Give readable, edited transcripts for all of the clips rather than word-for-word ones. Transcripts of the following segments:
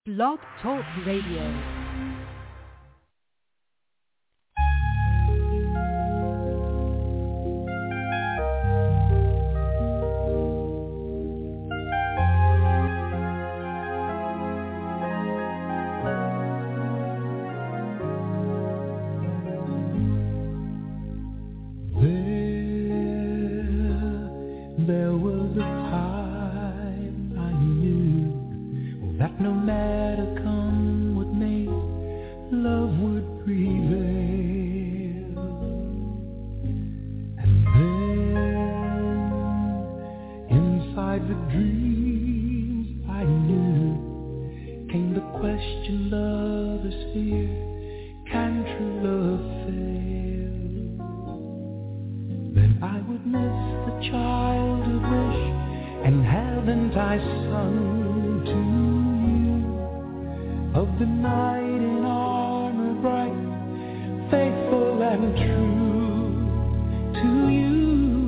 Blog Talk Radio. There was a time I knew that no matter come what may, love would prevail. And then, inside the dreams I knew, came the question lovers fear, can true love fail? Then I would miss the childhood wish, and haven't I sung to you of the knight in armor bright, faithful and true to you,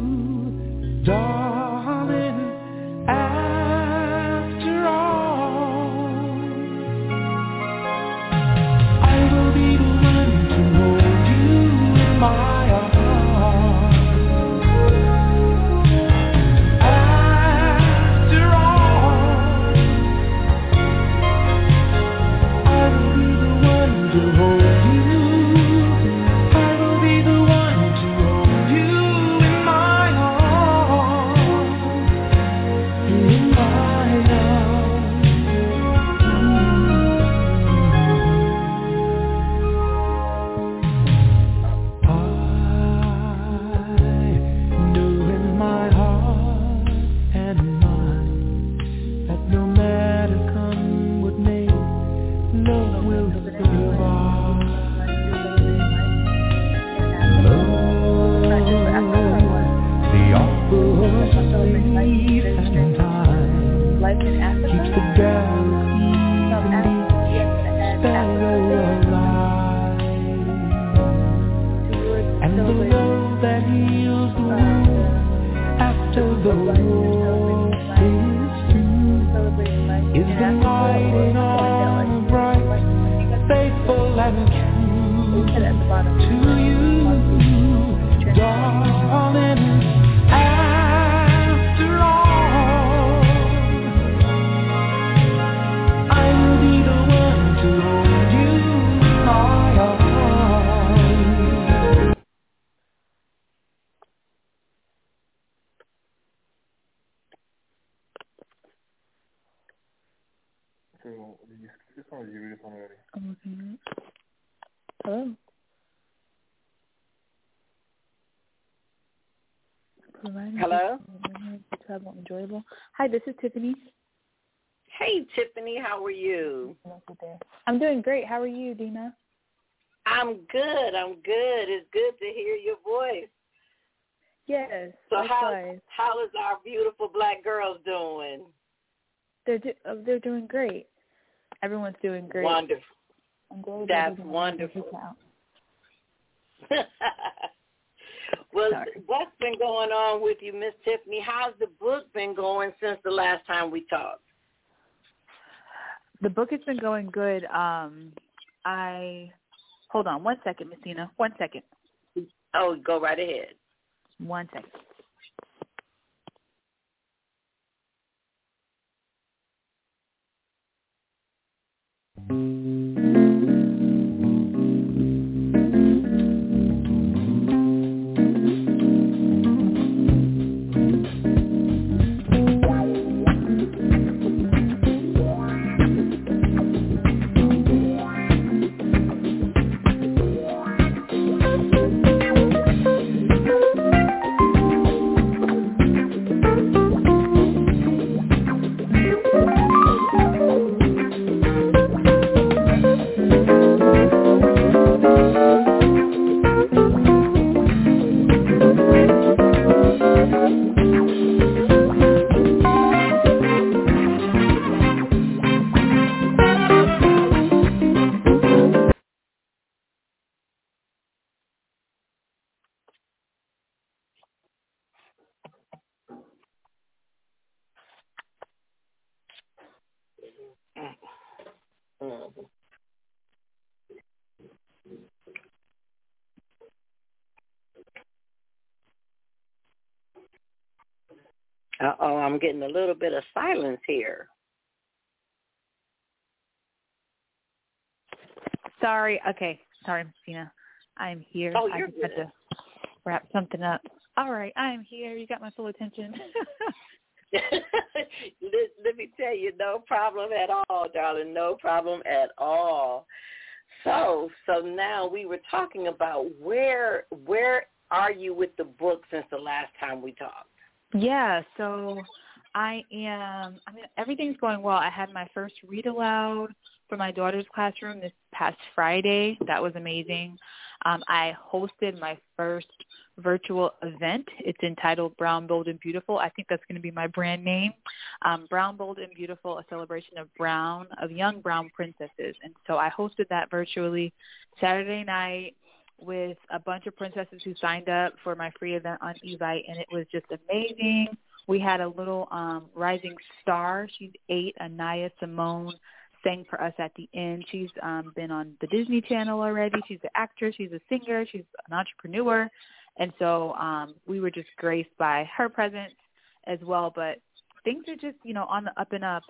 darling, after all, I will be the one to hold you in my arms. Hello. Hello. Enjoyable. Hi, this is Tiffany. Hey, Tiffany, how are you? I'm doing great. How are you, Dina? I'm good. It's good to hear your voice. Yes. So how is our beautiful black girls doing? They're doing great. Everyone's doing great. Wonderful. That's wonderful. Well, what's been going on with you, Miss Tiffany? How's the book been going since the last time we talked? The book has been going good. Hold on 1 second, Miss Dina. 1 second. Oh, go right ahead. 1 second. Uh-oh, I'm getting a little bit of silence here. Sorry. Okay. Sorry, Messina. I'm here. Oh, I you're just good. had to wrap something up. All right. I'm here. You got my full attention. Let me tell you, no problem at all, darling. No problem at all. So now we were talking about where are you with the book since the last time we talked? Yeah, so everything's going well. I had my first read aloud for my daughter's classroom this past Friday. That was amazing. I hosted my first virtual event. It's entitled Brown, Bold, and Beautiful. I think that's going to be my brand name. Brown, Bold, and Beautiful, a celebration of young brown princesses. And so I hosted that virtually Saturday night with a bunch of princesses who signed up for my free event on Evite, and it was just amazing. We had a little rising star. She's 8, Anaya Simone, sang for us at the end. She's been on the Disney Channel already. She's an actress. She's a singer. She's an entrepreneur. And so we were just graced by her presence as well. But things are just, on the up and up.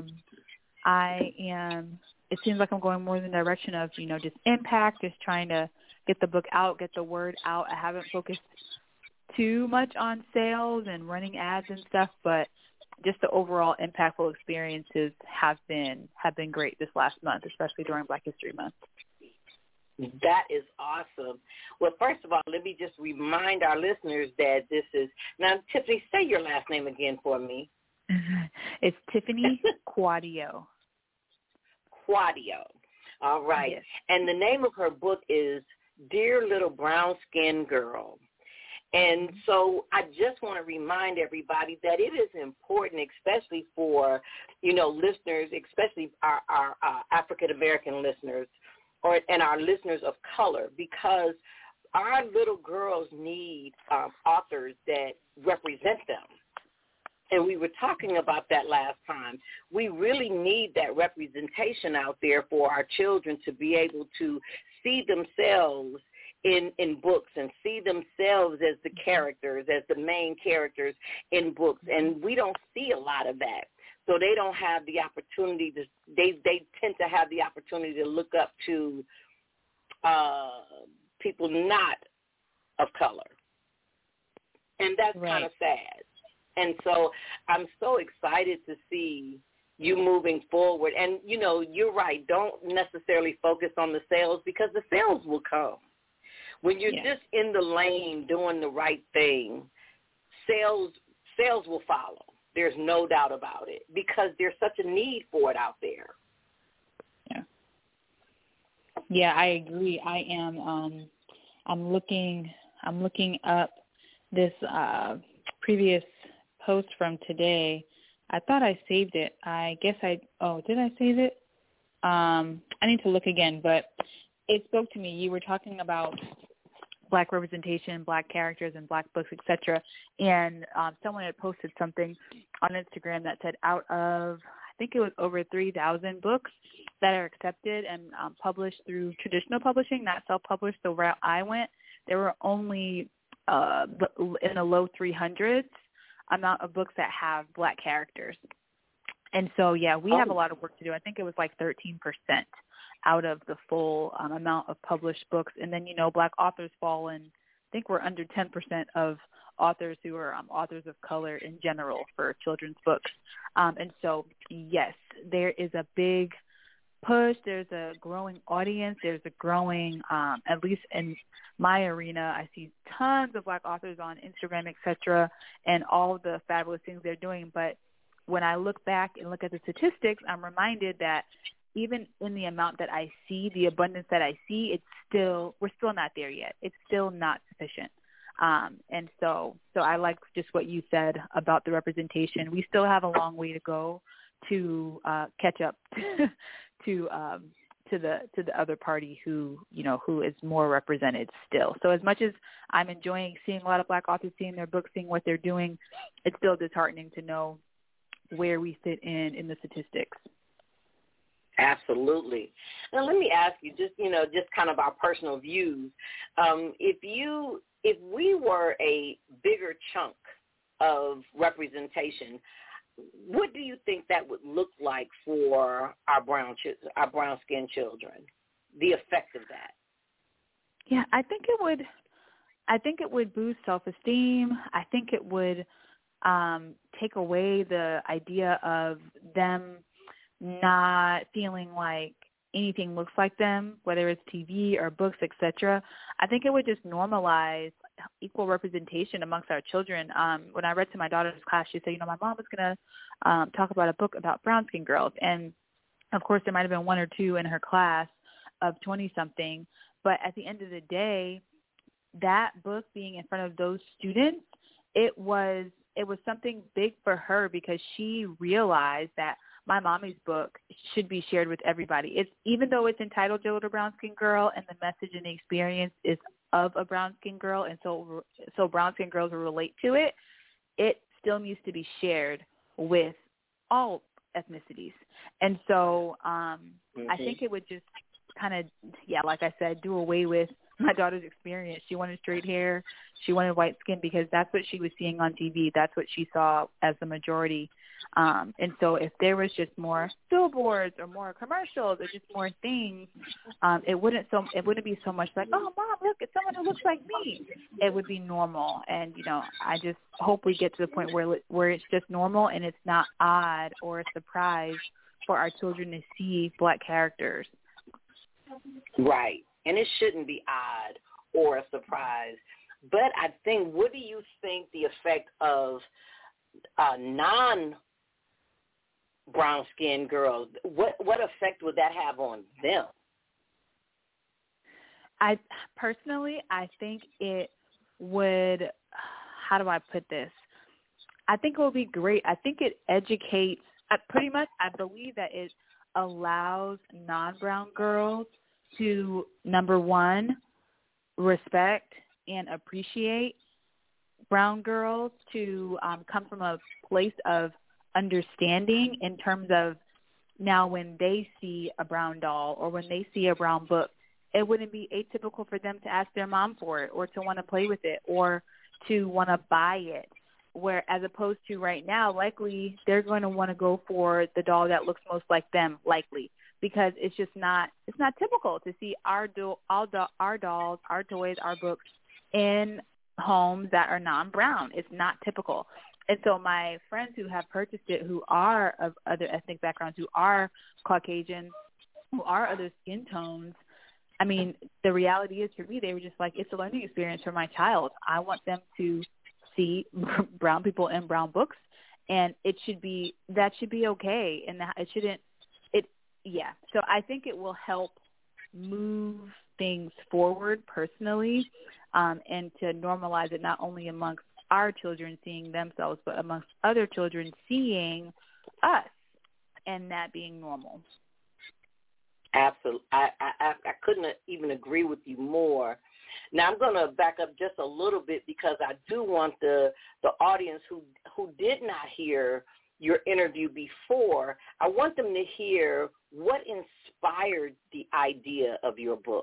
It seems like I'm going more in the direction of, just impact, just trying to get the book out, get the word out. I haven't focused too much on sales and running ads and stuff, but just the overall impactful experiences have been great this last month, especially during Black History Month. That is awesome. Well, first of all, let me just remind our listeners that this is, now, Tiffany, say your last name again for me. It's Tiffany Quadio. Quadio. All right. Yes. And the name of her book is Dear Little Brown Skin Girl. And so I just want to remind everybody that it is important, especially for, listeners, especially our African-American listeners and our listeners of color, because our little girls need authors that represent them. And we were talking about that last time. We really need that representation out there for our children to be able to see themselves in books and see themselves as the characters, as the main characters in books. And we don't see a lot of that. So they don't have the opportunity to, they tend to have the opportunity to look up to people not of color. And that's right. kind of sad. And so I'm so excited to see you moving forward. And, you're right. Don't necessarily focus on the sales, because the sales will come. When you're just in the lane doing the right thing, sales will follow. There's no doubt about it, because there's such a need for it out there. Yeah, I agree. I am. I'm looking up this previous post from today. I thought I saved it. I guess did I save it? I need to look again, but it spoke to me. You were talking about Black representation, Black characters, and Black books, etc. And someone had posted something on Instagram that said out of, I think it was over 3,000 books that are accepted and published through traditional publishing, not self-published, the route I went, there were only in the low 300s amount of books that have Black characters. And so, we have a lot of work to do. I think it was like 13% out of the full amount of published books. And then, Black authors fall in, I think we're under 10% of authors who are authors of color in general for children's books. And so, yes, there is a big push. There's a growing audience. There's a growing, at least in my arena, I see tons of Black authors on Instagram, et cetera, and all of the fabulous things they're doing. But when I look back and look at the statistics, I'm reminded that even in the amount that I see, the abundance that I see, we're still not there yet. It's still not sufficient. And so I like just what you said about the representation. We still have a long way to go to catch up to the other party who is more represented still. So as much as I'm enjoying seeing a lot of Black authors, seeing their books, seeing what they're doing, it's still disheartening to know where we fit in the statistics. Absolutely. Now let me ask you, just kind of our personal views. If we were a bigger chunk of representation. What do you think that would look like for our brown-skinned children? The effect of that? Yeah, I think it would boost self-esteem. I think it would take away the idea of them not feeling like anything looks like them, whether it's TV or books, etc. I think it would just normalize equal representation amongst our children. When I read to my daughter's class, she said, my mom was going to talk about a book about brown-skinned girls. And, of course, there might have been one or two in her class of 20-something. But at the end of the day, that book being in front of those students, it was something big for her because she realized that my mommy's book should be shared with everybody. It's even though it's entitled Dear Little Brown-Skinned Girl and the message and the experience is of a brown-skinned girl, and so brown-skinned girls will relate to it, it still needs to be shared with all ethnicities. And so I think it would just kind of, like I said, do away with my daughter's experience. She wanted straight hair. She wanted white skin because that's what she was seeing on TV. That's what she saw as the majority. And so if there was just more billboards or more commercials or just more things, it wouldn't be so much like, oh, Mom, look, it's someone who looks like me. It would be normal. And, I just hope we get to the point where it's just normal and it's not odd or a surprise for our children to see Black characters. Right. And it shouldn't be odd or a surprise. But I think, what do you think the effect of non-brown-skinned girls, what effect would that have on them? I think it would, how do I put this? I think it would be great. I think it educates, I believe that it allows non-brown girls to, number one, respect and appreciate brown girls, to come from a place of understanding in terms of now when they see a brown doll or when they see a brown book, it wouldn't be atypical for them to ask their mom for it or to want to play with it or to want to buy it. Where as opposed to right now, likely they're going to want to go for the doll that looks most like them, likely. Because it's not typical to see our dolls, our toys, our books in homes that are non-brown. It's not typical. And so my friends who have purchased it, who are of other ethnic backgrounds, who are Caucasian, who are other skin tones, I mean, the reality is for me, they were just like, it's a learning experience for my child. I want them to see brown people in brown books, and that should be okay. And it shouldn't. Yeah, so I think it will help move things forward personally, and to normalize it not only amongst our children seeing themselves, but amongst other children seeing us, and that being normal. Absolutely. I couldn't even agree with you more. Now I'm going to back up just a little bit because I do want the audience who did not hear your interview before, I want them to hear what inspired the idea of your book.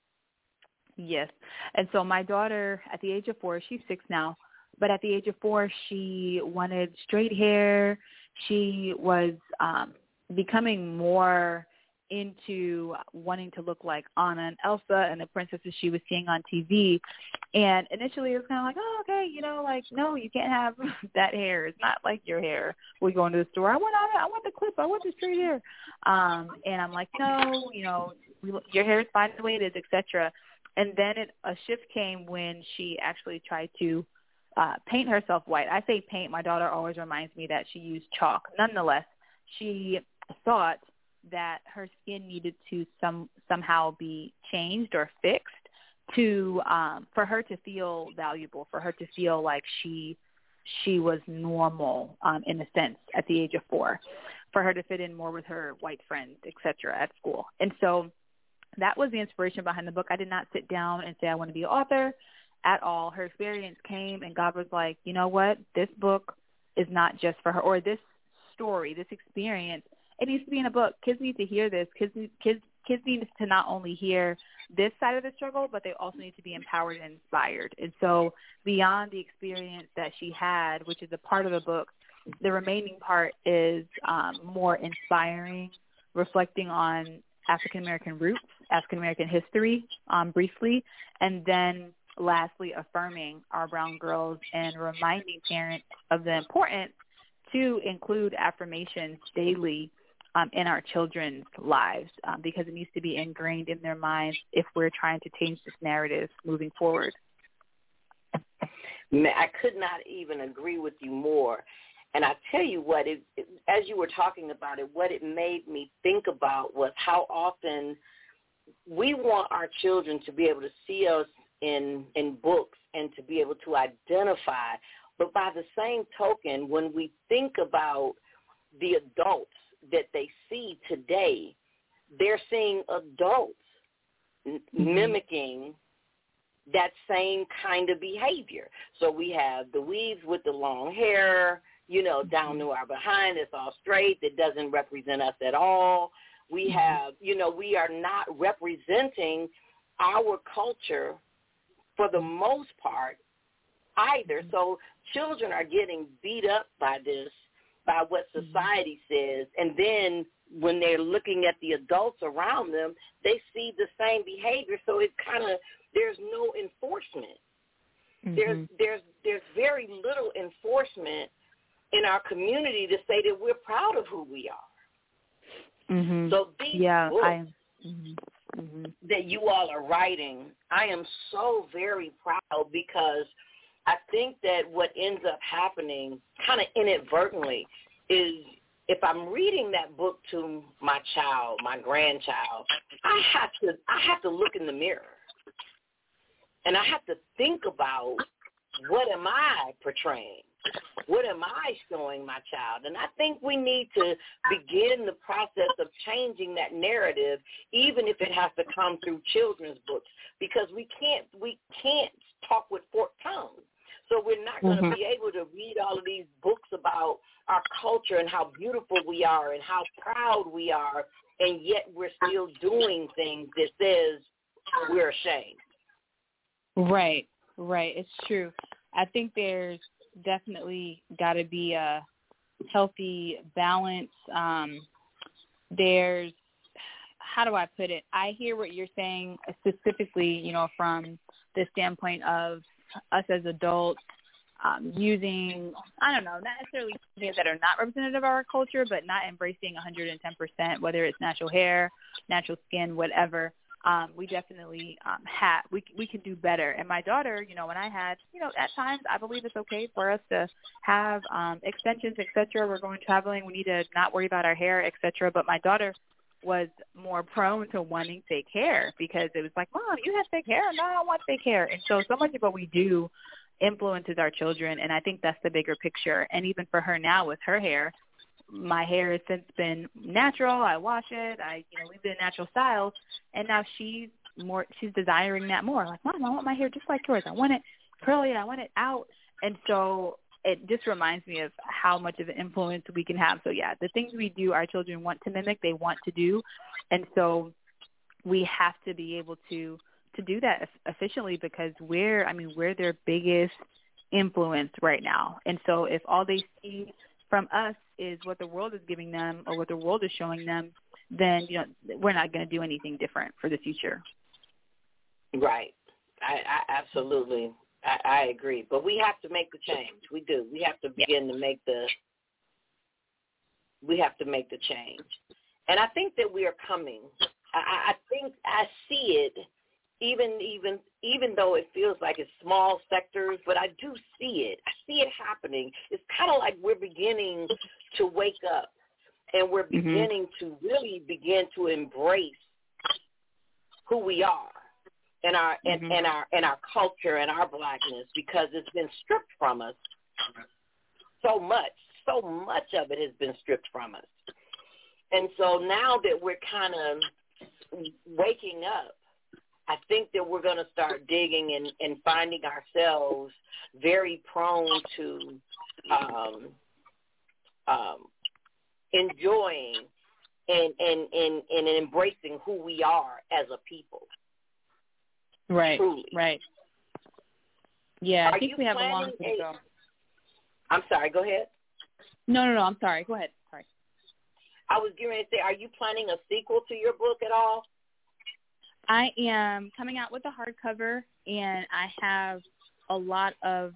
Yes. And so my daughter, at the age of 4, she's 6 now, but at the age of 4, she wanted straight hair. She was becoming more into wanting to look like Anna and Elsa and the princesses she was seeing on TV. And initially it was kind of like, oh, okay, no, you can't have that hair. It's not like your hair. We go into the store. I want the clip. I want the straight hair. And I'm like, no, your hair is fine the way it is, etc. And then a shift came when she actually tried to paint herself white. I say paint. My daughter always reminds me that she used chalk. Nonetheless, she thought that her skin needed to somehow be changed or fixed to for her to feel valuable, for her to feel like she was normal in a sense at the age of 4, for her to fit in more with her white friends, etc. at school. And so that was the inspiration behind the book. I did not sit down and say I want to be an author at all. Her experience came and God was like, you know what, this book is not just for her, or this story, this experience, it needs to be in a book. Kids need to hear this. Kids kids need to not only hear this side of the struggle, but they also need to be empowered and inspired. And so beyond the experience that she had, which is a part of the book, the remaining part is more inspiring, reflecting on African-American roots, African-American history briefly, and then lastly affirming our brown girls and reminding parents of the importance to include affirmations daily in our children's lives because it needs to be ingrained in their minds if we're trying to change this narrative moving forward. I could not even agree with you more. And I tell you what, as you were talking about it, what it made me think about was how often we want our children to be able to see us in books and to be able to identify. But by the same token, when we think about the adults that they see today, they're seeing adults mimicking that same kind of behavior. So we have the weaves with the long hair, down to our behind. It's all straight. It doesn't represent us at all. We have, we are not representing our culture for the most part either. So children are getting beat up by this, by what society says. And then when they're looking at the adults around them, they see the same behavior. So it there's no enforcement. There's very little enforcement in our community to say that we're proud of who we are. So these books that you all are writing, I am so very proud because I think that what ends up happening kind of inadvertently is if I'm reading that book to my child, my grandchild, I have to look in the mirror and I have to think about what am I portraying? What am I showing my child? And I think we need to begin the process of changing that narrative, even if it has to come through children's books, because we can't talk with forked tongues. So we're not going to be able to read all of these books about our culture and how beautiful we are and how proud we are, and yet we're still doing things that says we're ashamed. Right. It's true. I think there's definitely got to be a healthy balance. There's, how do I put it? I hear what you're saying specifically, from the standpoint of us as adults using, I don't know, not necessarily things that are not representative of our culture, but not embracing 110%, whether it's natural hair, natural skin, whatever. We definitely we can do better. And my daughter, when I had, at times I believe it's okay for us to have extensions, et cetera. We're going traveling. We need to not worry about our hair, et cetera. But my daughter was more prone to wanting fake hair because it was like, Mom, you have fake hair? No, I don't want fake hair. And so much of what we do influences our children. And I think that's the bigger picture. And even for her now with her hair, my hair has since been natural. I wash it. I leave it in natural styles. And now she's desiring that more. Like, Mom, I want my hair just like yours. I want it curly. I want it out. And so it just reminds me of how much of an influence we can have. So, yeah, the things we do, our children want to mimic, they want to do. And so we have to be able to do that efficiently because we're their biggest influence right now. And so if all they see from us is what the world is giving them or what the world is showing them, then, we're not going to do anything different for the future. Right. I absolutely, I agree. But we have to make the change. We do. We have to begin to make the change. And I think that we are coming. I think I see it, even though it feels like it's small sectors, but I do see it. I see it happening. It's kind of like we're beginning to wake up, and we're beginning to really begin to embrace who we are and our and our culture and our Blackness, because it's been stripped from us so much. So much of it has been stripped from us. And so now that we're kind of waking up, I think that we're going to start digging and finding ourselves very prone to enjoying and embracing who we are as a people. Right. Truly. Right. Yeah, I Are think you we have a long planning way to go. I'm sorry, go ahead. No, I'm sorry. Go ahead. Sorry. I was getting ready to say, are you planning a sequel to your book at all? I am coming out with a hardcover, and I have a lot of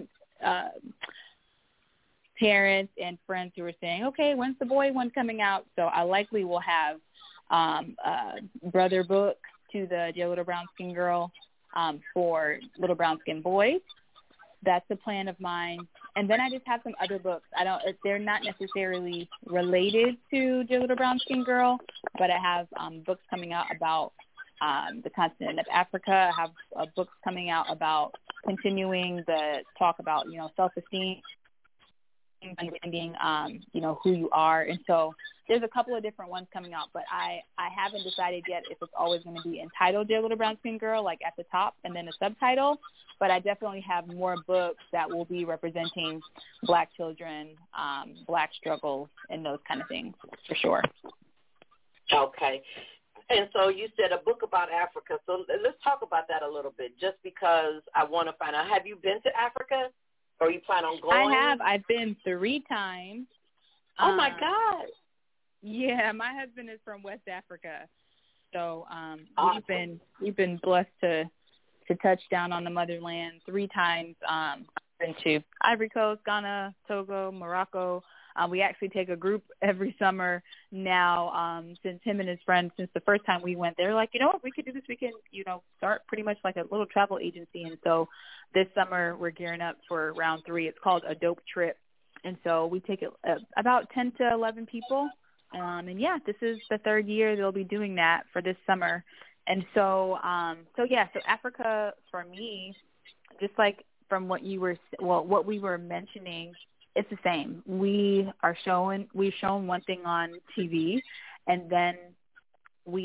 parents and friends who are saying, okay, when's the boy one coming out? So I likely will have a brother book to the Dear Little Brown Skin Girl for Little Brown Skin Boys. That's a plan of mine. And then I just have some other books. They're not necessarily related to Dear Little Brown Skin Girl, but I have books coming out about the continent of Africa. I have books coming out about continuing the talk about, self-esteem, understanding, who you are. And so there's a couple of different ones coming out, but I haven't decided yet if it's always going to be entitled Dear Little Brown Skin Girl, like at the top, and then a subtitle. But I definitely have more books that will be representing Black children, Black struggles, and those kind of things, for sure. Okay. And so you said a book about Africa. So let's talk about that a little bit, just because I want to find out. Have you been to Africa, or you plan on going? I have. I've been 3 times. Oh, my God. Yeah, my husband is from West Africa. So awesome. we've been blessed to touch down on the motherland 3 times. I've been to Ivory Coast, Ghana, Togo, Morocco. We actually take a group every summer now, since him and his friends, since the first time we went, they're like, you know what, we could do this. We can, start pretty much like a little travel agency. And so this summer we're gearing up for round 3. It's called A Dope Trip. And so we take about 10 to 11 people. And yeah, this is the 3rd year they'll be doing that for this summer. And so Africa for me, just like from what what we were mentioning, it's the same. We've shown one thing on TV, and then we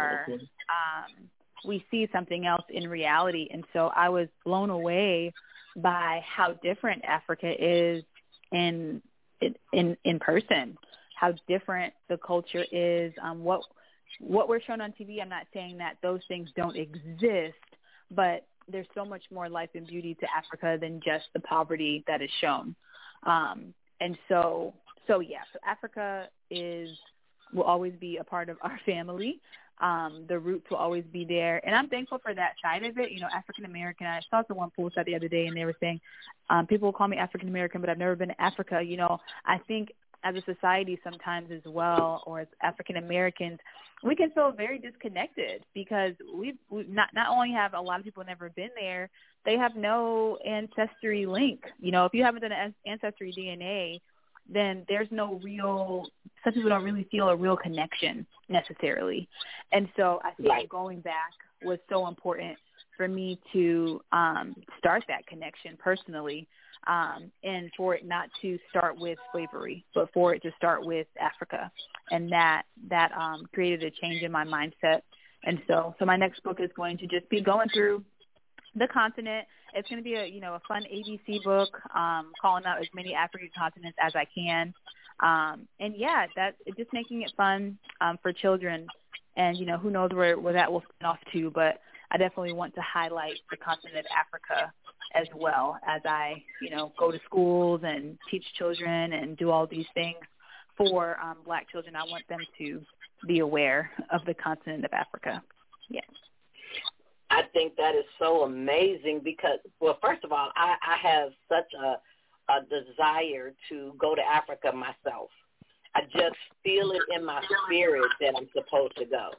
see something else in reality. And so I was blown away by how different Africa is in person, how different the culture is. What we're shown on TV, I'm not saying that those things don't exist, but there's so much more life and beauty to Africa than just the poverty that is shown. And so Africa will always be a part of our family. The roots will always be there. And I'm thankful for that side of it. African American, I saw someone post that the other day, and they were saying, people will call me African American, but I've never been to Africa. I think as a society sometimes as well, or as African Americans, we can feel very disconnected because we not only have a lot of people never been there, they have no ancestry link. If you haven't done an ancestry DNA, then there's no some people don't really feel a real connection necessarily. And so I think going back was so important for me to start that connection personally, and for it not to start with slavery, but for it to start with Africa. And that created a change in my mindset. And so my next book is going to just be going through the continent. It's going to be a fun ABC book, calling out as many African continents as I can. And yeah, that's just making it fun for children. And, who knows where that will spin off to, but I definitely want to highlight the continent of Africa as well as I, go to schools and teach children and do all these things for Black children. I want them to be aware of the continent of Africa. Yeah. I think that is so amazing because, well, first of all, I have such a desire to go to Africa myself. I just feel it in my spirit that I'm supposed to go.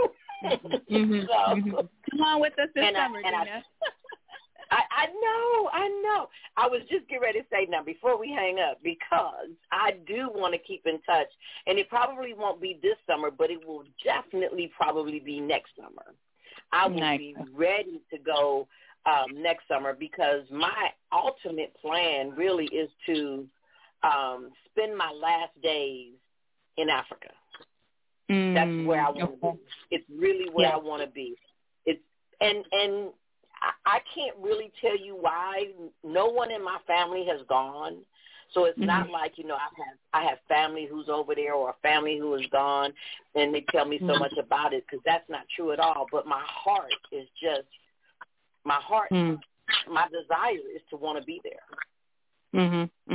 Come on with us this summer, Dina. I know. I was just getting ready to say now before we hang up, because I do want to keep in touch, and it probably won't be this summer, but it will definitely probably be next summer. I will be ready to go next summer because my ultimate plan really is to spend my last days in Africa. That's where I want to be. It's really where I want to be. And I can't really tell you why. No one in my family has gone. So it's not like, I have family who's over there or a family who is gone, and they tell me so much about it, because that's not true at all. But my heart is just, my desire is to want to be there.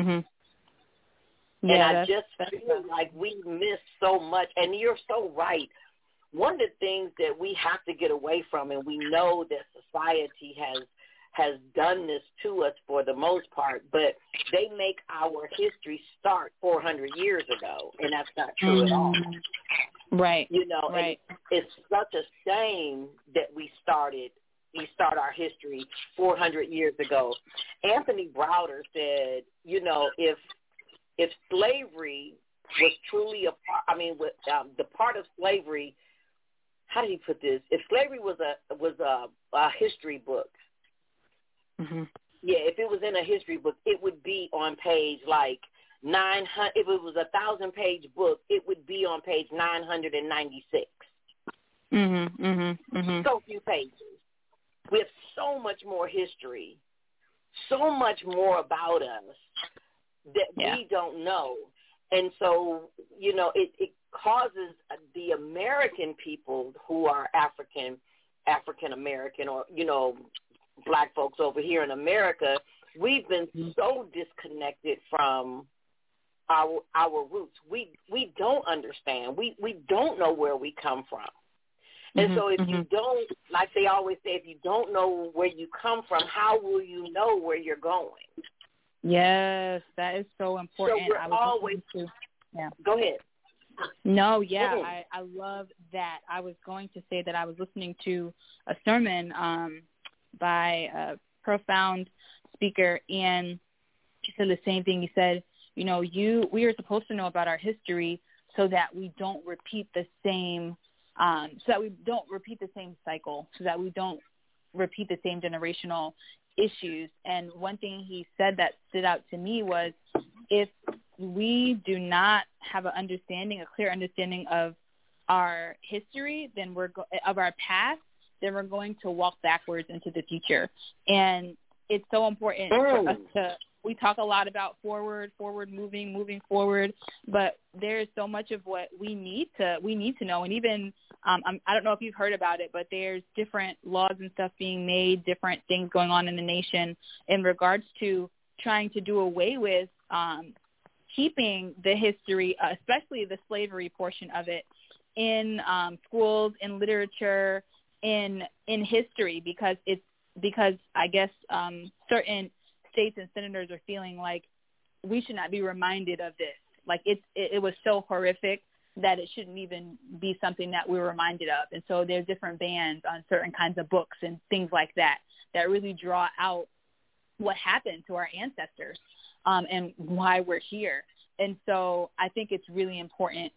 Yeah, and I just feel like we miss so much. And you're so right. One of the things that we have to get away from, and we know that society has done this to us for the most part, but they make our history start 400 years ago, and that's not true at all. Right. And it's such a shame that we start our history 400 years ago. Anthony Browder said, if slavery was truly the part of slavery, how did he put this? If slavery was a history book, if it was in a history book, it would be on page like 900. If it was a 1,000-page book, it would be on page 996. So few pages. We have so much more history, so much more about us that we don't know. And so, it causes the American people who are African American, or, black folks over here in America, we've been so disconnected from our roots. We don't understand. We don't know where we come from. And so if you don't, like they always say, if you don't know where you come from, how will you know where you're going? Yes, that is so important. So we're always Go ahead. No, I love that. I was going to say that I was listening to a sermon by a profound speaker, and he said the same thing. He said, we are supposed to know about our history so that we don't repeat the same cycle, so that we don't repeat the same generational issues. And one thing he said that stood out to me was, if we do not have a clear understanding of our history, then of our past, then we're going to walk backwards into the future. And it's so important for us we talk a lot about moving forward, but there's so much of what we need to know. And even, I don't know if you've heard about it, but there's different laws and stuff being made, different things going on in the nation in regards to trying to do away with keeping the history, especially the slavery portion of it, in schools, in literature, in history, because I guess certain states and senators are feeling like we should not be reminded of this. Like it was so horrific that it shouldn't even be something that we're reminded of. And so there's different bans on certain kinds of books and things like that really draw out what happened to our ancestors and why we're here. And so I think it's really important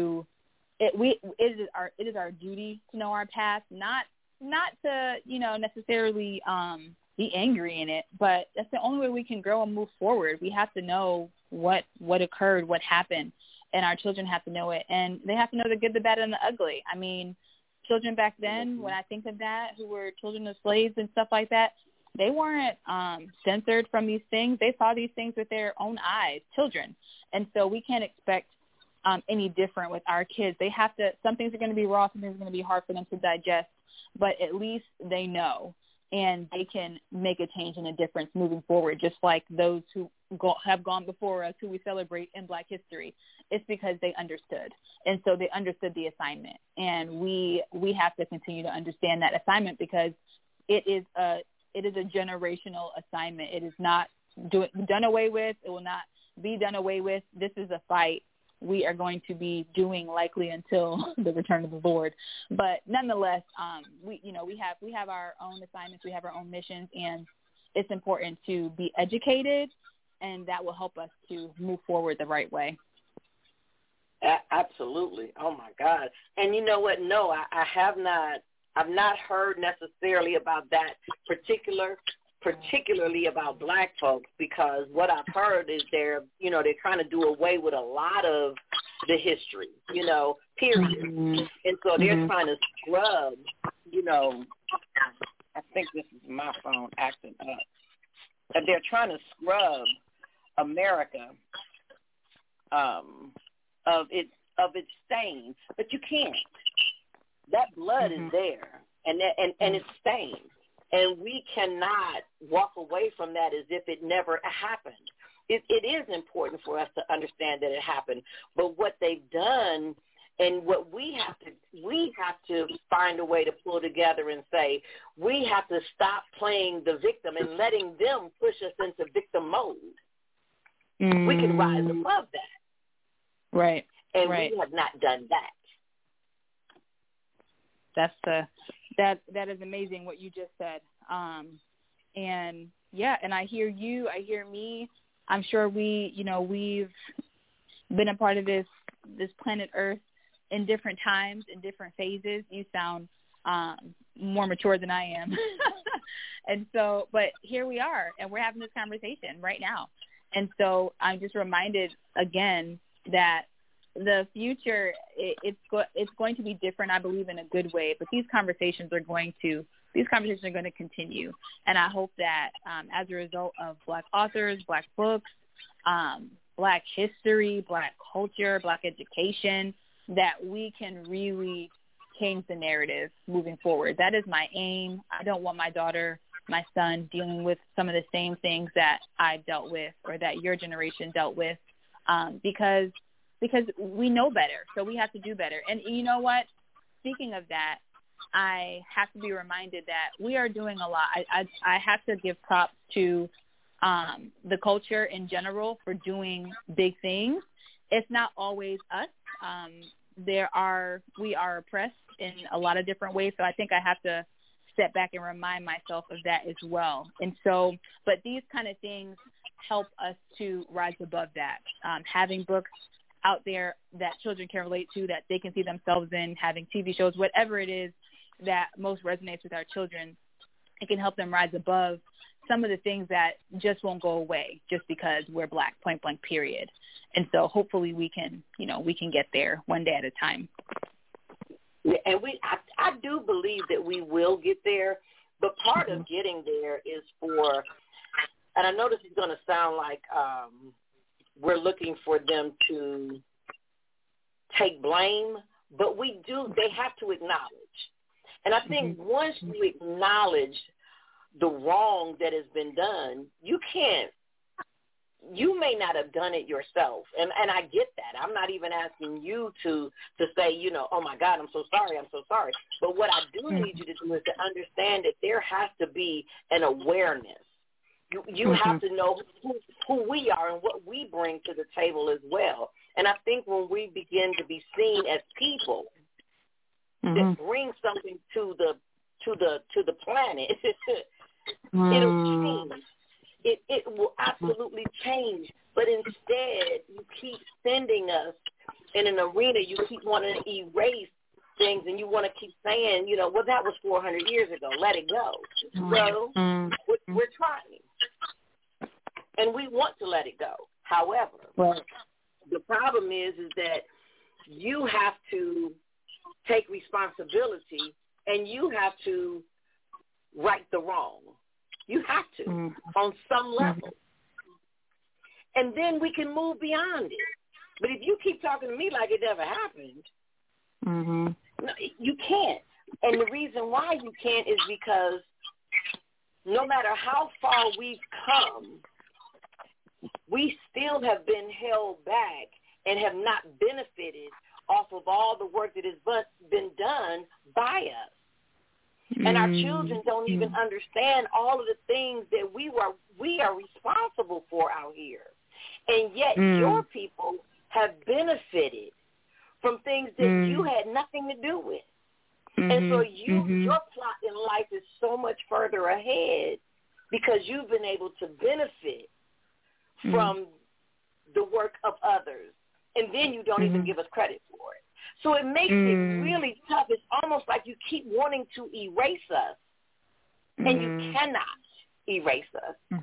it is our duty to know our past, not to, necessarily be angry in it, but that's the only way we can grow and move forward. We have to know what occurred, what happened, and our children have to know it, and they have to know the good, the bad, and the ugly. I mean, children back then, when I think of that, who were children of slaves and stuff like that, they weren't censored from these things. They saw these things with their own eyes, children. And so we can't expect any different with our kids. They have to, some things are going to be raw, some things are going to be hard for them to digest, but at least they know, and they can make a change and a difference moving forward, just like those who have gone before us, who we celebrate in Black history. It's because they understood. And so they understood the assignment. And we have to continue to understand that assignment, because it is a generational assignment. It is not done away with. It will not be done away with. This is a fight we are going to be doing likely until the return of the Lord. But nonetheless, we have our own assignments, we have our own missions, and it's important to be educated, and that will help us to move forward the right way. Absolutely. Oh my God. And you know what? No, I've not heard necessarily about that particularly about Black folks, because what I've heard is they're trying to do away with a lot of the history, period. And so they're trying to scrub, I think this is my phone acting up. And they're trying to scrub America of its stain, but you can't. That blood is there, and it's stained, and we cannot walk away from that as if it never happened. It is important for us to understand that it happened, but what they've done and what we have to find a way to pull together and say, we have to stop playing the victim and letting them push us into victim mode. We can rise above that. Right. And right. we have not done that. That is amazing what you just said. And yeah, and I hear you, I hear me. I'm sure we've been a part of this planet Earth in different times, in different phases. You sound more mature than I am. And so, but here we are, and we're having this conversation right now. And so I'm just reminded again that the future, it's going to be different, I believe, in a good way. But these conversations are going to continue. And I hope that as a result of Black authors, Black books, Black history, Black culture, Black education, that we can really change the narrative moving forward. That is my aim. I don't want my daughter, my son dealing with some of the same things that I've dealt with or that your generation dealt with, because we know better, so we have to do better. And you know what? Speaking of that, I have to be reminded that we are doing a lot. I have to give props to the culture in general for doing big things. It's not always us. We are oppressed in a lot of different ways, so I think I have to step back and remind myself of that as well. And so, but these kind of things help us to rise above that. Having books out there that children can relate to, that they can see themselves in, having TV shows, whatever it is that most resonates with our children, it can help them rise above some of the things that just won't go away just because we're Black, point blank, period. And so hopefully we can get there one day at a time. Yeah, and I do believe that we will get there, but part of getting there is and I know this is going to sound like we're looking for them to take blame, but they have to acknowledge. And I think once you acknowledge the wrong that has been done, you may not have done it yourself. And I get that. I'm not even asking you to say, oh my God, I'm so sorry. But what I do need you to do is to understand that there has to be an awareness. You have to know who we are and what we bring to the table as well. And I think when we begin to be seen as people that bring something to the planet, it'll change. It will absolutely change. But instead, you keep sending us in an arena. You keep wanting to erase things, and you want to keep saying, well, that was 400 years ago. Let it go. So we're trying. And we want to let it go. However, the problem is that you have to take responsibility and you have to right the wrong. You have to on some level. And then we can move beyond it. But if you keep talking to me like it never happened, no, you can't. And the reason why you can't is because no matter how far we've come, we still have been held back and have not benefited off of all the work that has been done by us. And our children don't even understand all of the things that we are responsible for out here. And yet your people have benefited from things that you had nothing to do with. And so your plot in life is so much further ahead because you've been able to benefit from the work of others. And then you don't even give us credit for it. So it makes it really tough. It's almost like you keep wanting to erase us, and you cannot erase us.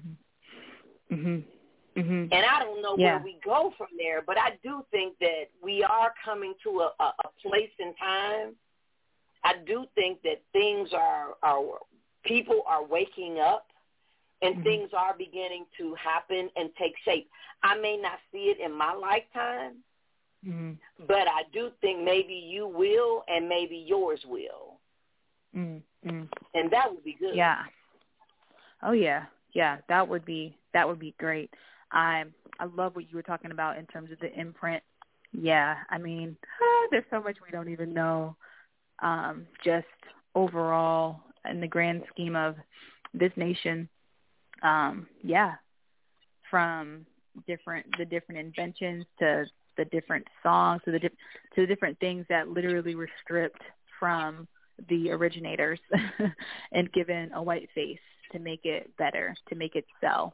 And I don't know where we go from there, but I do think that we are coming to a place in time. I do think that people are waking up, and things are beginning to happen and take shape. I may not see it in my lifetime, but I do think maybe you will and maybe yours will. And that would be good. Yeah. Oh, yeah. Yeah, that would be great. I love what you were talking about in terms of the imprint. Yeah, I mean, there's so much we don't even know, just overall in the grand scheme of this nation. Yeah, from the different inventions to the different songs to the different things that literally were stripped from the originators and given a white face to make it better, to make it sell,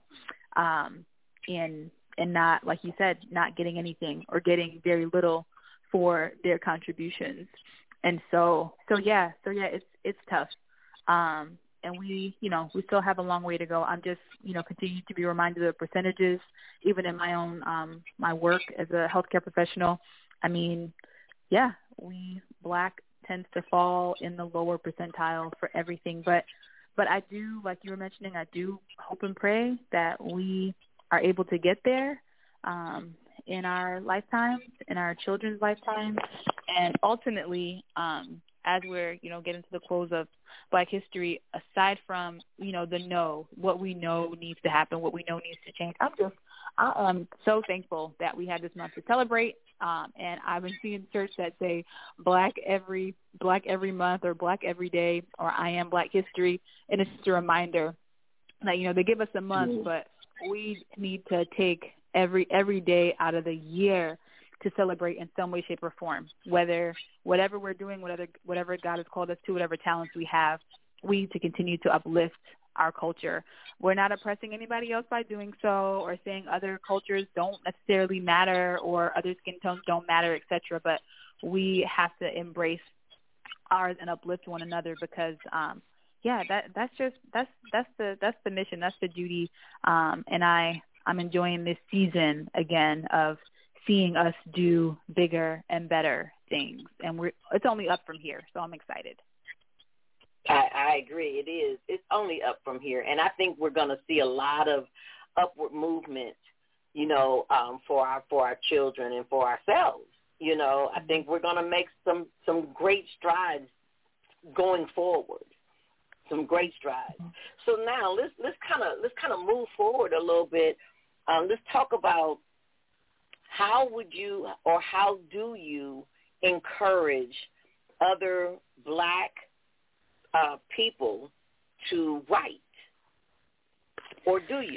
and not, like you said, not getting anything or getting very little for their contributions. And so yeah, it's tough. And we still have a long way to go. I'm just, continuing to be reminded of the percentages, even in my own, my work as a healthcare professional. I mean, yeah, Black tends to fall in the lower percentile for everything. But I do, like you were mentioning, I do hope and pray that we are able to get there in our lifetimes, in our children's lifetimes, and ultimately, as we're, getting to the close of Black history, aside from, what we know needs to happen, what we know needs to change, I am so thankful that we had this month to celebrate. And I've been seeing shirts that say Black every month or Black every day or I am Black history. And it's just a reminder that, they give us a month, but we need to take every day out of the year to celebrate in some way, shape, or form. Whatever we're doing, whatever God has called us to, whatever talents we have, we need to continue to uplift our culture. We're not oppressing anybody else by doing so or saying other cultures don't necessarily matter or other skin tones don't matter, etc. But we have to embrace ours and uplift one another because, that's the mission, that's the duty. And I'm enjoying this season again of seeing us do bigger and better things, and it's only up from here. So I'm excited. I agree. It is. It's only up from here, and I think we're going to see a lot of upward movement, for our children and for ourselves. I think we're going to make some great strides going forward. Some great strides. So now let's kind of move forward a little bit. Let's talk about how do you encourage other Black people to write, or do you?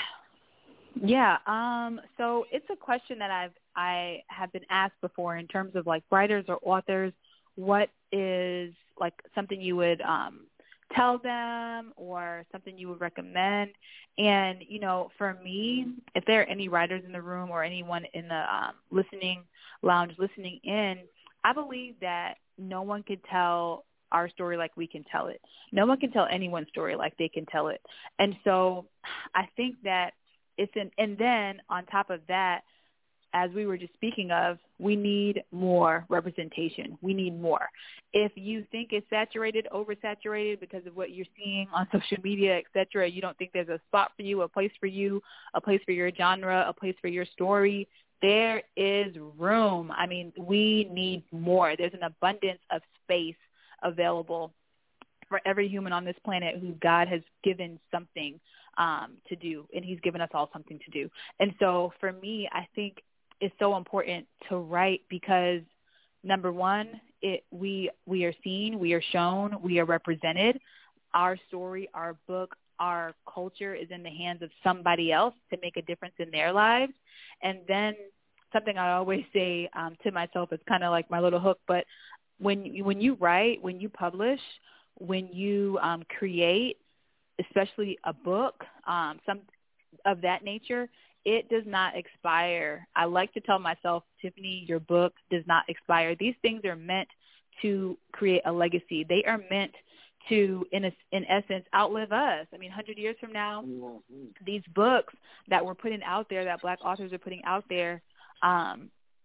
Yeah. So it's a question that I have been asked before in terms of like writers or authors. What is like something you would tell them or something you would recommend? And for me, if there are any writers in the room or anyone in the listening lounge listening in, I believe that no one could tell our story like we can tell it. No one can tell anyone's story like they can tell it. And so I think that and then on top of that, as we were just speaking of, we need more representation. We need more. If you think it's saturated, oversaturated because of what you're seeing on social media, et cetera, you don't think there's a spot for you, a place for your genre, a place for your story, there is room. I mean, we need more. There's an abundance of space available for every human on this planet who God has given something to do, and he's given us all something to do. And so for me, I think it's so important to write because, number one, we are seen, we are shown, we are represented. Our story, our book, our culture is in the hands of somebody else to make a difference in their lives. And then something I always say to myself, it's kind of like my little hook, but when you write, when you publish, when you create, especially a book, some of that nature, it does not expire. I like to tell myself, Tiffany, your book does not expire. These things are meant to create a legacy. They are meant to, in essence, outlive us. I mean, 100 years from now, these books that we're putting out there, that Black authors are putting out there, that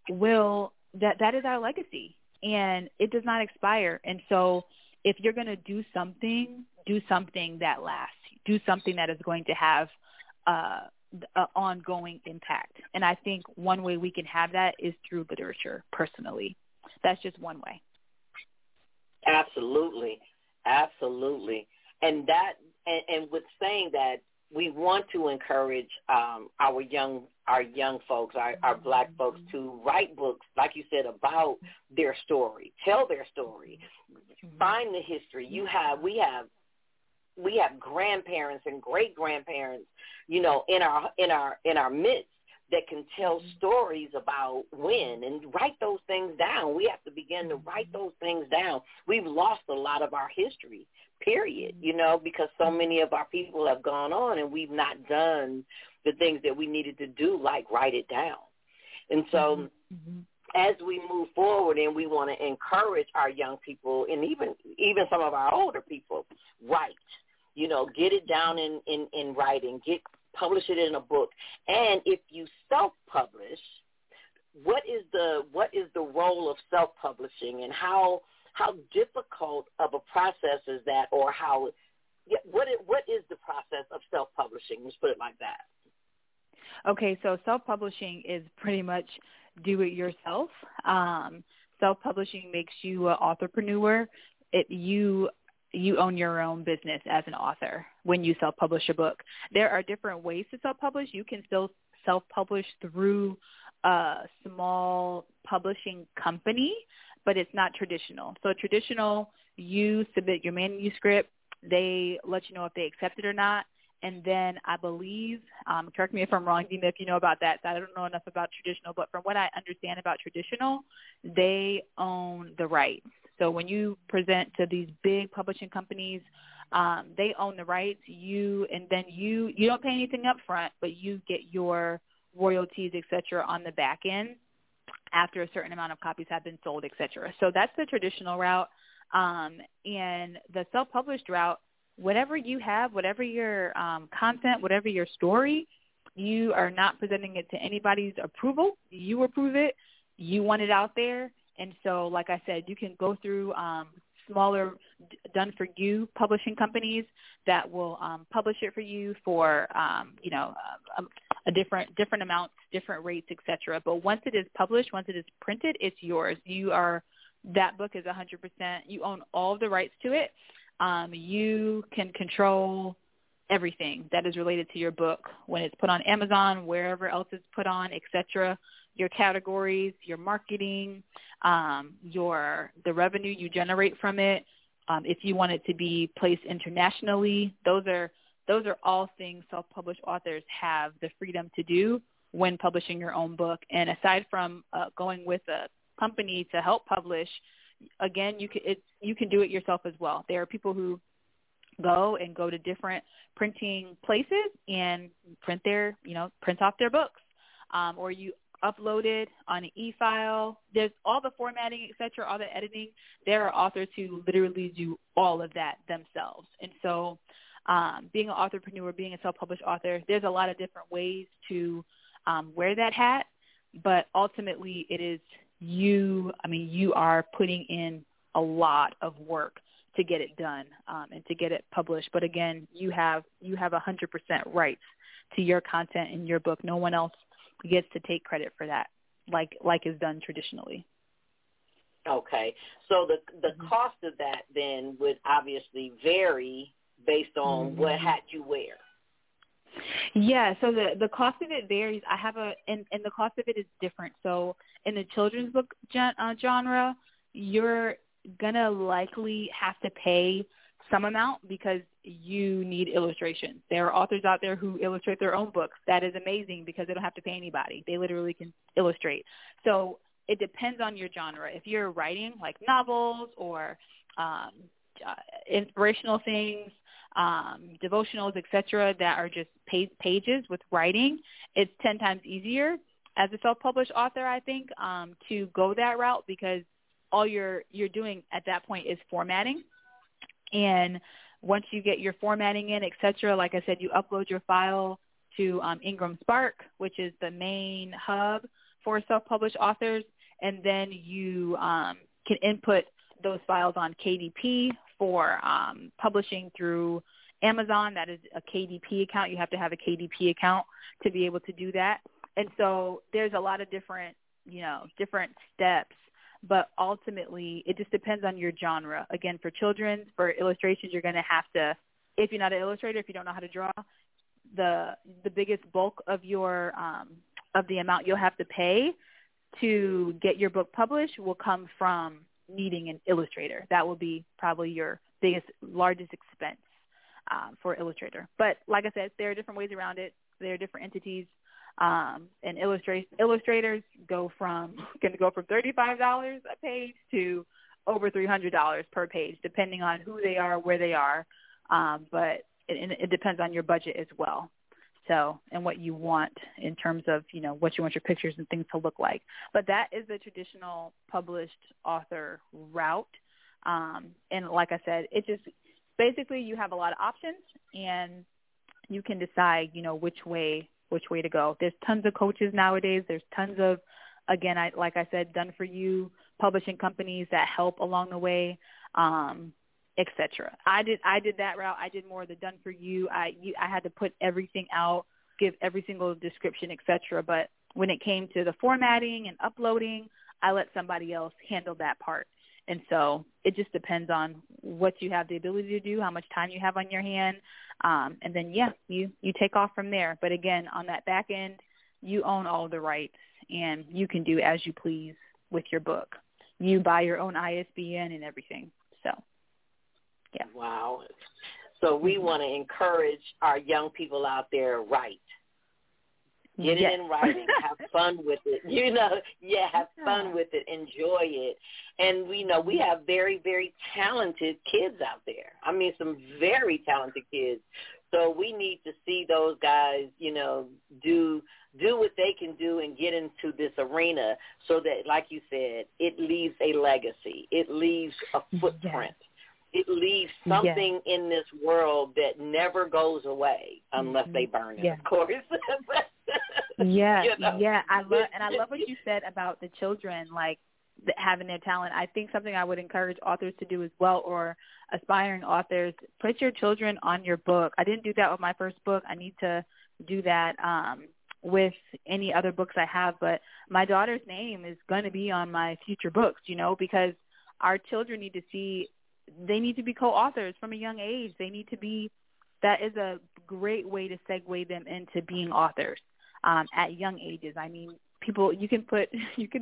is our legacy, and it does not expire. And so if you're going to do something that lasts. do something that is going to have an ongoing impact. And I think one way we can have that is through literature, personally. That's just one way. Absolutely. Absolutely. And that, and with saying that, we want to encourage our young folks, our Black folks, to write books, like you said, about their story, tell their story, find the history. We have grandparents and great grandparents, in our midst that can tell stories about when, and write those things down. We have to begin to write those things down. We've lost a lot of our history, period, because so many of our people have gone on and we've not done the things that we needed to do, like write it down. And so as we move forward and we want to encourage our young people and even some of our older people, write, get it down in writing, publish it in a book. And if you self-publish, what is the role of self-publishing, and how difficult of a process is that, or what is the process of self-publishing? Let's put it like that. Okay, so self-publishing is pretty much do it yourself. Self-publishing makes you an authorpreneur. You own your own business as an author when you self-publish a book. There are different ways to self-publish. You can still self-publish through a small publishing company, but it's not traditional. So traditional, you submit your manuscript. They let you know if they accept it or not. And then I believe, correct me if I'm wrong, Dina, if you know about that. I don't know enough about traditional, but from what I understand about traditional, they own the rights. So when you present to these big publishing companies, they own the rights. You don't pay anything up front, but you get your royalties, et cetera, on the back end after a certain amount of copies have been sold, et cetera. So that's the traditional route. And the self-published route, whatever you have, whatever your content, whatever your story, you are not presenting it to anybody's approval. You approve it. You want it out there. And so, like I said, you can go through smaller done-for-you publishing companies that will publish it for you for, a different amounts, different rates, et cetera. But once it is published, once it is printed, it's yours. That book is 100%. You own all the rights to it. You can control everything that is related to your book when it's put on Amazon, wherever else it's put on, et cetera. Your categories, your marketing, the revenue you generate from it. If you want it to be placed internationally, those are all things self-published authors have the freedom to do when publishing your own book. And aside from going with a company to help publish, again, you can do it yourself as well. There are people who go to different printing places and print off their books, or you upload it on an e-file. There's all the formatting, et cetera, all the editing. There are authors who literally do all of that themselves. And so being an authorpreneur, being a self-published author, there's a lot of different ways to wear that hat, but ultimately it is you are putting in a lot of work to get it done and to get it published. But again, you have 100% rights to your content in your book. No one else gets to take credit for that, like is done traditionally. Okay, so the cost of that then would obviously vary based on what hat you wear. Yeah, so the cost of it varies. And the cost of it is different. So in the children's book genre, you're going to likely have to pay some amount because you need illustration. There are authors out there who illustrate their own books. That is amazing because they don't have to pay anybody. They literally can illustrate. So it depends on your genre. If you're writing like novels or inspirational things, devotionals, etc., that are just pages with writing, it's 10 times easier as a self-published author, I think, to go that route because all you're doing at that point is formatting. And once you get your formatting in, etc., like I said, you upload your file to Ingram Spark, which is the main hub for self-published authors, and then you can input those files on KDP for publishing through Amazon, that is a KDP account. You have to have a KDP account to be able to do that. And so there's a lot of different steps, but ultimately it just depends on your genre. Again, for children's, for illustrations, you're going to have to, if you're not an illustrator, if you don't know how to draw, the biggest bulk of your of the amount you'll have to pay to get your book published will come from needing an illustrator. That will be probably your largest expense for illustrator. But like I said, there are different ways around it. There are different entities, and illustrators can go from $35 a page to over $300 per page, depending on who they are, where they are. But it depends on your budget as well. So, and what you want in terms of, what you want your pictures and things to look like. But that is the traditional published author route. And like I said, it just basically you have a lot of options and you can decide, which way to go. There's tons of coaches nowadays. There's tons of, again, like I said, done for you publishing companies that help along the way. Etc. I did that route. I did more of the done for you. I had to put everything out, give every single description, etc. But when it came to the formatting and uploading, I let somebody else handle that part. And so it just depends on what you have the ability to do, how much time you have on your hand, and then you take off from there. But again, on that back end, you own all the rights, and you can do as you please with your book. You buy your own ISBN and everything. So. Yeah. Wow. So we want to encourage our young people out there, write. Get it in writing. Have fun with it. Have fun with it. Enjoy it. And we know we have very, very talented kids out there. I mean, some very talented kids. So we need to see those guys, do what they can do and get into this arena so that, like you said, it leaves a legacy. It leaves a footprint. Yes. It leaves something in this world that never goes away unless they burn it, of course. Yeah. I love what you said about the children, like having their talent. I think something I would encourage authors to do as well, or aspiring authors, put your children on your book. I didn't do that with my first book. I need to do that with any other books I have. But my daughter's name is going to be on my future books, because our children need to see. They need to be co-authors from a young age. That is a great way to segue them into being authors at young ages. I mean, people, you can put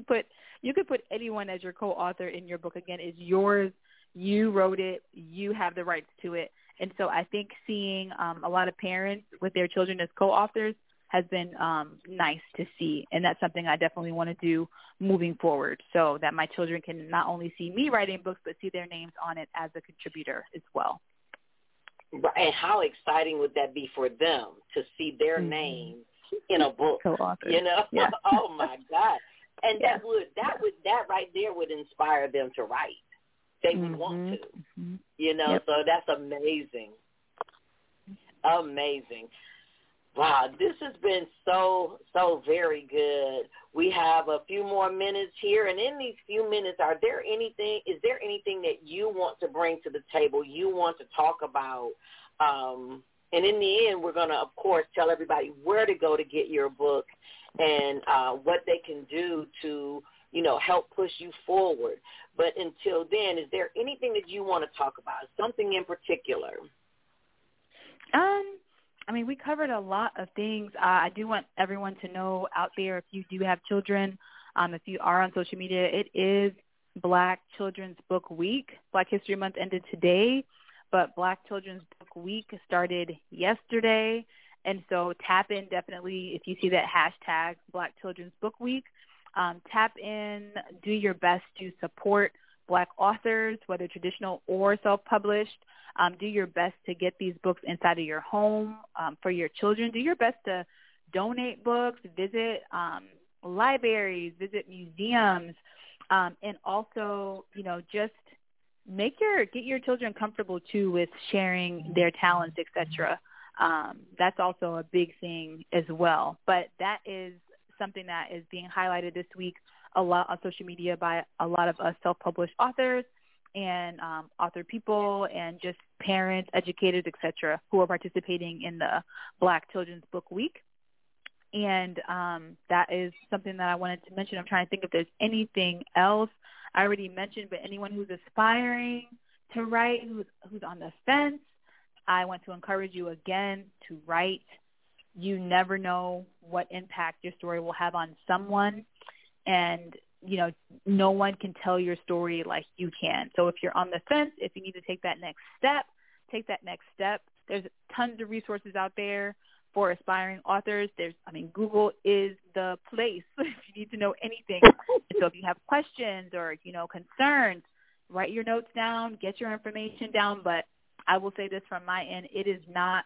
anyone as your co-author in your book. Again, it's yours. You wrote it. You have the rights to it. And so I think seeing a lot of parents with their children as co-authors has been nice to see. And that's something I definitely want to do moving forward, so that my children can not only see me writing books, but see their names on it as a contributor as well. And how exciting would that be for them to see their name in a book? Co-author. Yeah. Oh my God. And that right there would inspire them to write. They would want to, so that's amazing. Amazing. Wow, this has been so very good. We have a few more minutes here, and in these few minutes, is there anything that you want to bring to the table, you want to talk about? And in the end, we're going to, of course, tell everybody where to go to get your book and what they can do to, help push you forward. But until then, is there anything that you want to talk about, something in particular? I mean, we covered a lot of things. I do want everyone to know out there, if you do have children, if you are on social media, it is Black Children's Book Week. Black History Month ended today, but Black Children's Book Week started yesterday. And so tap in definitely if you see that hashtag Black Children's Book Week. Tap in, do your best to support Black authors, whether traditional or self-published. Do your best to get these books inside of your home for your children. Do your best to donate books, visit libraries, visit museums, and also, just get your children comfortable too with sharing their talents, etc. That's also a big thing as well. But that is something that is being highlighted this week a lot on social media by a lot of us self-published authors. and author people and just parents, educators, etc., who are participating in the Black Children's Book Week. And that is something that I wanted to mention. I'm trying to think if there's anything else I already mentioned, but anyone who's aspiring to write, who's on the fence, I want to encourage you again to write. You never know what impact your story will have on someone. And, you know, no one can tell your story like you can. So if you're on the fence, if you need to take that next step, take that next step. There's tons of resources out there for aspiring authors. Google is the place if you need to know anything. And so if you have questions or, you know, concerns, write your notes down, get your information down. But I will say this from my end, it's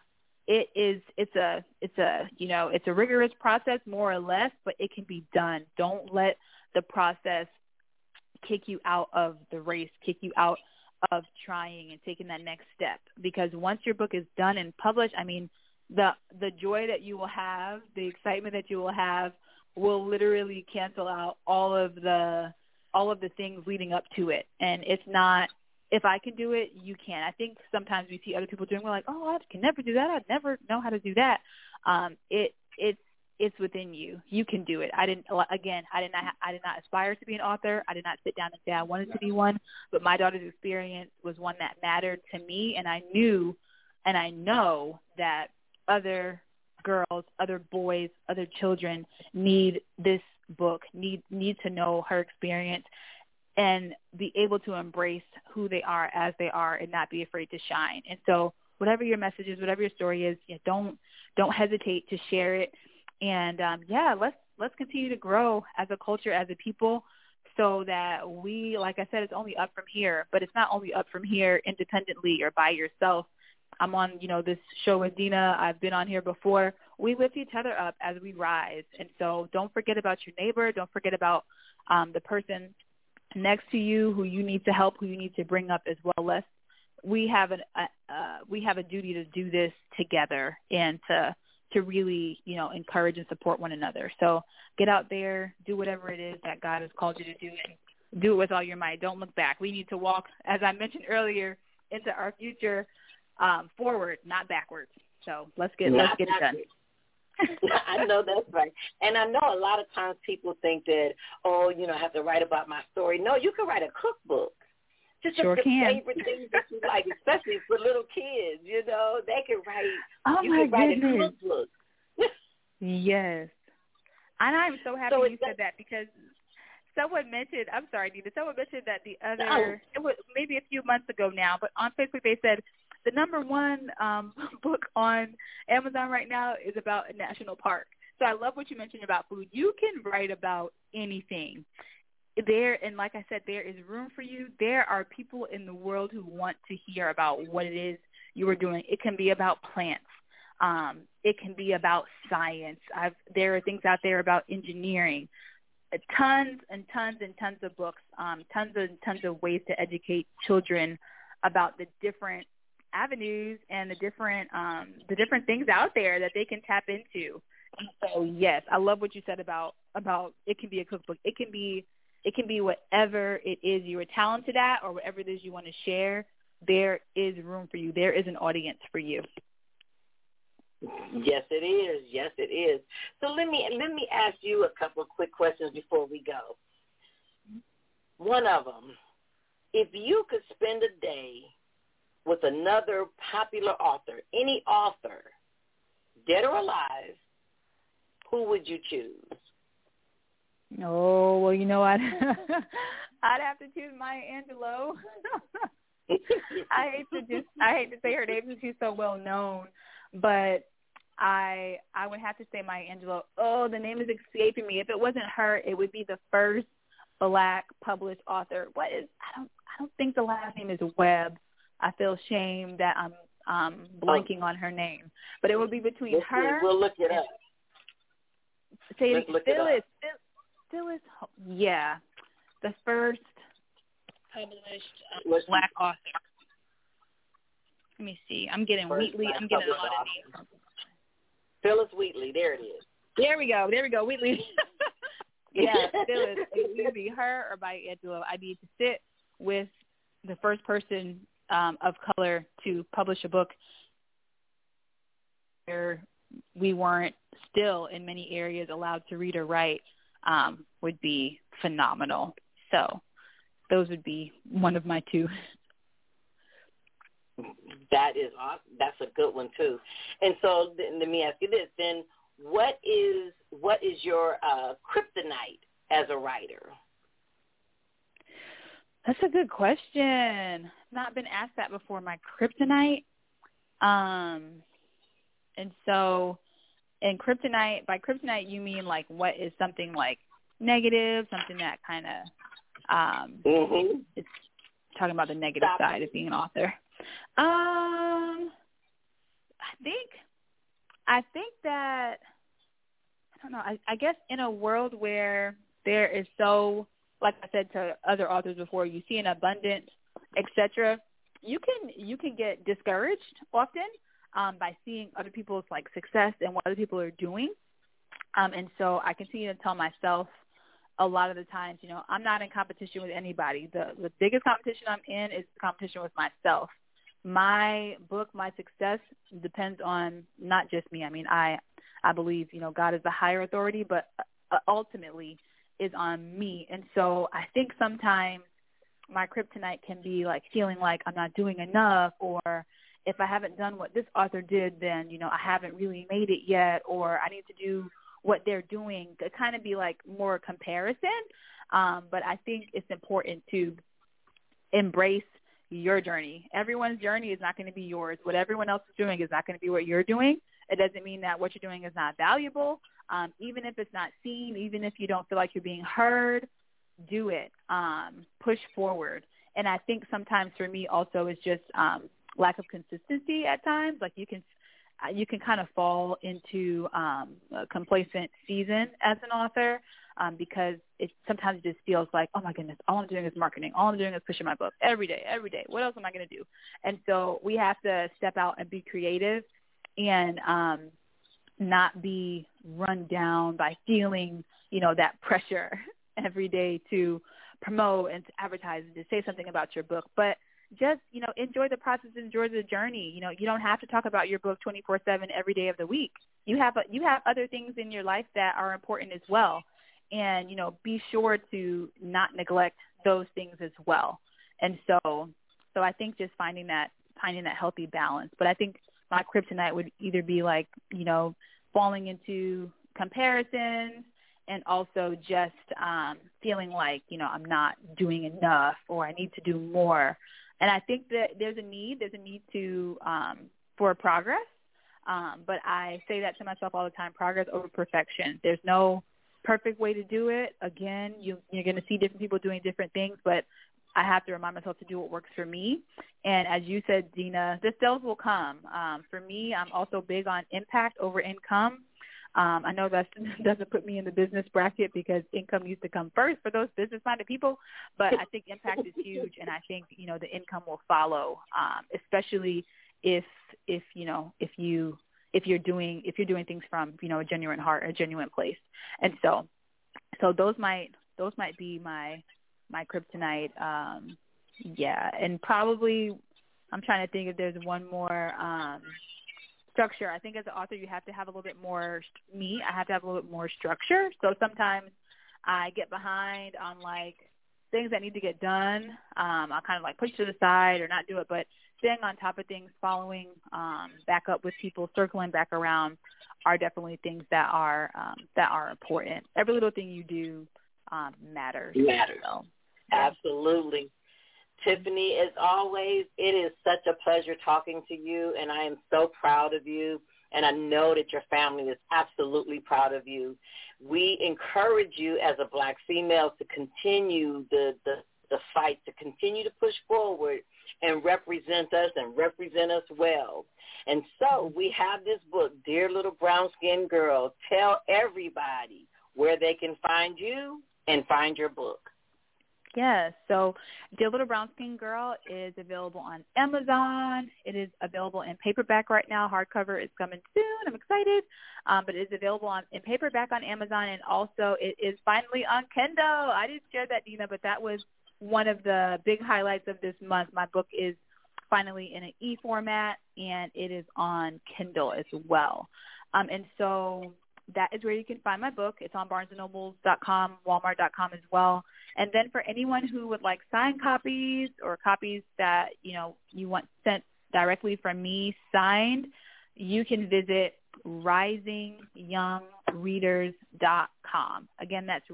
a rigorous process, more or less, but it can be done. Don't let the process kick you out of the race, kick you out of trying and taking that next step. Because once your book is done and published, I mean, the joy that you will have, the excitement that you will have will literally cancel out all of the things leading up to it. And it's not, if I can do it, you can. I think sometimes we see other people doing, we're like, oh, I can never do that. I'd never know how to do that. It's within you. You can do it. I did not aspire to be an author. I did not sit down and say I wanted to be one, but my daughter's experience was one that mattered to me, and I knew and I know that other girls, other boys, other children need this book, need to know her experience and be able to embrace who they are as they are and not be afraid to shine. And so whatever your message is, whatever your story is, don't hesitate to share it. And let's continue to grow as a culture, as a people, so that we, like I said, it's only up from here, but it's not only up from here independently or by yourself. I'm on, this show with Dina. I've been on here before. We lift each other up as we rise. And so don't forget about your neighbor. Don't forget about the person next to you who you need to help, who you need to bring up as well. We have a duty to do this together and to really, encourage and support one another. So get out there, do whatever it is that God has called you to do, and do it with all your might. Don't look back. We need to walk, as I mentioned earlier, into our future forward, not backwards. So let's get it done. I know that's right. And I know a lot of times people think that, I have to write about my story. No, you can write a cookbook. Just sure the can. favorite things that you like, especially for little kids, they can write. Oh, you my can write goodness. a cookbook. Yes. And I'm so happy you said that, because someone mentioned, I'm sorry, Nina, someone mentioned that it was maybe a few months ago now, but on Facebook they said the number one book on Amazon right now is about a national park. So I love what you mentioned about food. You can write about anything. And like I said, there is room for you. There are people in the world who want to hear about what it is you are doing. It can be about plants. It can be about science. There are things out there about engineering. Tons and tons and tons of books, tons and tons of ways to educate children about the different avenues and the different things out there that they can tap into. So yes, I love what you said about it can be a cookbook. It can be whatever it is you are talented at, or whatever it is you want to share. There is room for you. There is an audience for you. Yes, it is. Yes, it is. So let me ask you a couple of quick questions before we go. One of them, if you could spend a day with another popular author, any author, dead or alive, who would you choose? Oh, well, I'd have to choose Maya Angelou. I hate to say her name because she's so well known, but I would have to say Maya Angelou. Oh, the name is escaping me. If it wasn't her, it would be the first Black published author. I don't think the last name is Webb. I feel shame that I'm blanking on her name, but it would be between her. We'll look it up. Say it again. Phyllis, yeah, the first published Black author. Let me see. I'm getting Wheatley. I'm getting a lot of names. Phyllis Wheatley. There it is. There we go. Wheatley. Yeah, Phyllis. It would be her or Maya Angelou. I need to sit with the first person of color to publish a book where we weren't still in many areas allowed to read or write would be phenomenal. So those would be one of my two. That is awesome. That's a good one too. And so let me ask you this: then, what is your kryptonite as a writer? That's a good question. Not been asked that before. My kryptonite, and so, in kryptonite, by kryptonite you mean like what is something like negative, something that kind of it's talking about the negative side of being an author. I think that, I don't know, I guess in a world where there is so, like I said to other authors before, you see an abundance, etc., you can get discouraged often by seeing other people's like success and what other people are doing. And so I continue to tell myself a lot of the times, you know, I'm not in competition with anybody. The biggest competition I'm in is the competition with myself. My book, my success depends on not just me. I mean, I believe, you know, God is the higher authority, but ultimately is on me. And so I think sometimes my kryptonite can be like feeling like I'm not doing enough, or if I haven't done what this author did, then, you know, I haven't really made it yet, or I need to do what they're doing, to kind of be like more comparison. But I think it's important to embrace your journey. Everyone's journey is not going to be yours. What everyone else is doing is not going to be what you're doing. It doesn't mean that what you're doing is not valuable. Even if it's not seen, even if you don't feel like you're being heard, do it. Push forward. And I think sometimes for me also is just lack of consistency at times. Like you can kind of fall into a complacent season as an author because it sometimes just feels like, oh my goodness, all I'm doing is marketing. All I'm doing is pushing my book every day. What else am I going to do? And so we have to step out and be creative and not be run down by feeling, you know, that pressure every day to promote and to advertise and to say something about your book. But just, you know, enjoy the process, enjoy the journey. You know, you don't have to talk about your book 24/7 every day of the week. You have other things in your life that are important as well. And, you know, be sure to not neglect those things as well. And so I think just finding that healthy balance. But I think my kryptonite would either be like, you know, falling into comparisons and also just feeling like, you know, I'm not doing enough or I need to do more. And I think that there's a need to for progress. But I say that to myself all the time, progress over perfection. There's no perfect way to do it. Again, you're going to see different people doing different things, but I have to remind myself to do what works for me. And as you said, Dina, the sales will come. For me, I'm also big on impact over income. I know that doesn't put me in the business bracket because income needs to come first for those business-minded people, but I think impact is huge, and I think, you know, the income will follow, especially if you're doing things from, you know, a genuine heart, a genuine place. And so those might be my kryptonite. And probably I'm trying to think if there's one more structure. I think as an author you have to have a little bit more, I have to have a little bit more structure. So sometimes I get behind on like things that need to get done. I'll kind of like push to the side or not do it, but staying on top of things, following back up with people, circling back around are definitely things that are important. Every little thing you do matters. So, yeah. Absolutely. Tiffany, as always, it is such a pleasure talking to you, and I am so proud of you, and I know that your family is absolutely proud of you. We encourage you as a Black female to continue the fight, to continue to push forward and represent us well. And so we have this book, Dear Little Brown Skinned Girl. Tell everybody where they can find you and find your book. Yes. So Dear Little Brown Skinned Girl is available on Amazon. It is available in paperback right now. Hardcover is coming soon. I'm excited. But it is available in paperback on Amazon, and also it is finally on Kindle. I didn't share that, Dina, but that was one of the big highlights of this month, my book is finally in an e-format, and it is on Kindle as well. And so that is where you can find my book. It's on BarnesandNobles.com, Walmart.com as well. And then for anyone who would like signed copies or copies that, you want sent directly from me signed, you can visit risingyoungreaders.com. Again, that's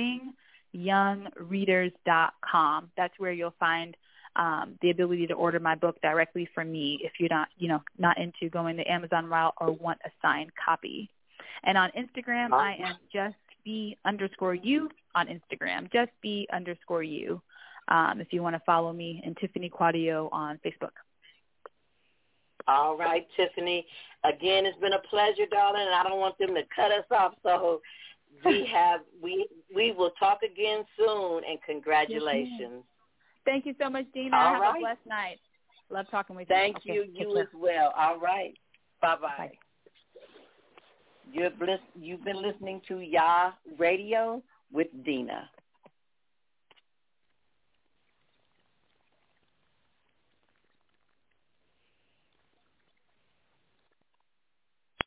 risingyoungreaders.com. That's where you'll find the ability to order my book directly from me if you're not into going the Amazon route or want a signed copy. And on Instagram, I am justb_you on Instagram, justb_you. If you want to follow me, and Tiffany Quadio on Facebook. All right, Tiffany. Again, it's been a pleasure, darling, and I don't want them to cut us off. So we will talk again soon, and congratulations. Yes, thank you so much, Dina. All Have right. a blessed night. Love talking with you. Thank you. You as well. All right. Bye-bye. Bye. You've been listening to YA Radio with Dina.